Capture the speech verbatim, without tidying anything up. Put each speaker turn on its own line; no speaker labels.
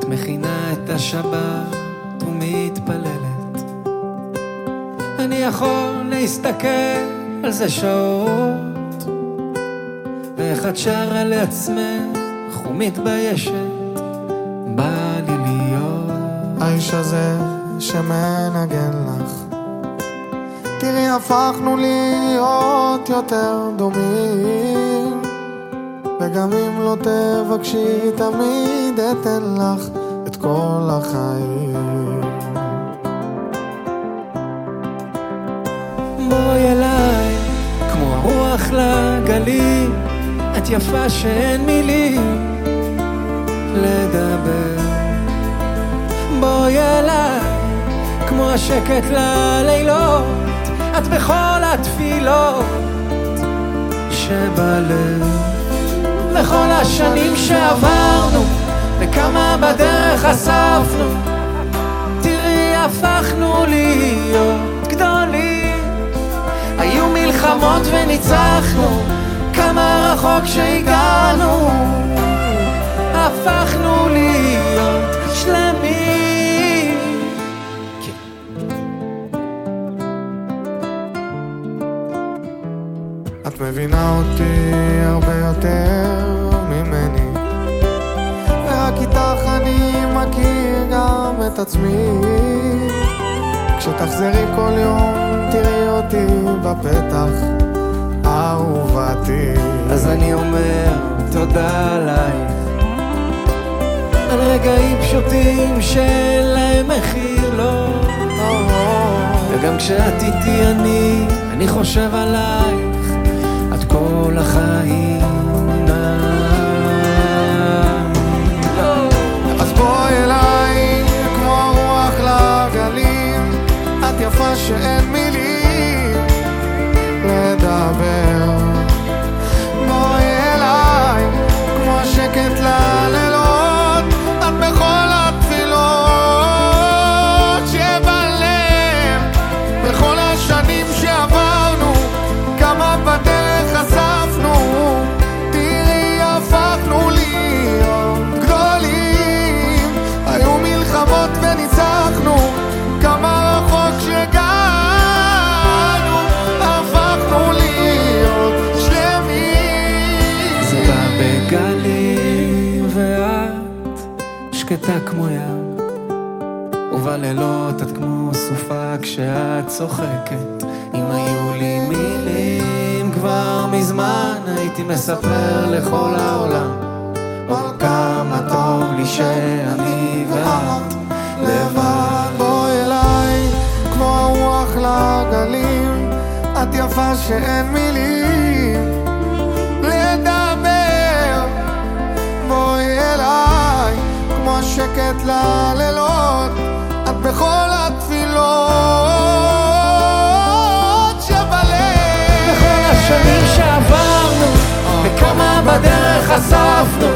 מכינה את השבת ומתפללת. אני יכול להסתכל על זה שעות, ואיך את שרה לעצמך ומתביישת. בא לי להיות
האיש הזה שמנגן לך. תראי, הפכנו להיות יותר דומים, וגם אם לא תבקשי תמיד אתן לך את כל החיים.
בואי אליי כמו הרוח לגלים, את יפה שאין מילים לדבר. בואי אליי כמו השקט ללילות, את בכל התפילות שבלב. לכל השנים שעברנו וכמה בדרך אספנו, תראי הפכנו להיות גדולים. היו מלחמות וניצחנו, כמה רחוק שהגענו, הפכנו להיות שלמים.
את מבינה אותי הרבה יותר ממני, ורק איתך אני מכיר גם את עצמי. כשתחזרי כל יום תראי אותי בפתח, אהובתי.
אז אני אומר תודה עלייך, על רגעים פשוטים שאין להם מחיר, לא. וגם כשאת איתי אני, אני חושב עלייך עד כל החיים.
אז בואי אליי כמו הרוח לגלים, את יפה שאין מילים לדבר. בואי אליי כמו השקט ללילות, את בכל התפילות שבלב. בכל השנים שעברנו, כמה בדרך אספנו, תראי הפכנו להיות גדולים. היו מלחמות וניצחנו, כמה רחוק שהגענו, הפכנו להיות שלמים.
זה בא בגלים ואת שקטה כמו ים, ובלילות את כמו סופה כשאת צוחקת. אם היו לי מילים כבר מזמן הייתי מספר לכל העולם עוד כמה טוב לי שאני ואת לבד.
בואי אליי כמו הרוח לגלים, את יפה שאין מילים לדבר. בואי אליי כמו השקט ללילות, את בכל התפילות שבלב.
בכל השנים שעברנו וכמה בדרך אספנו,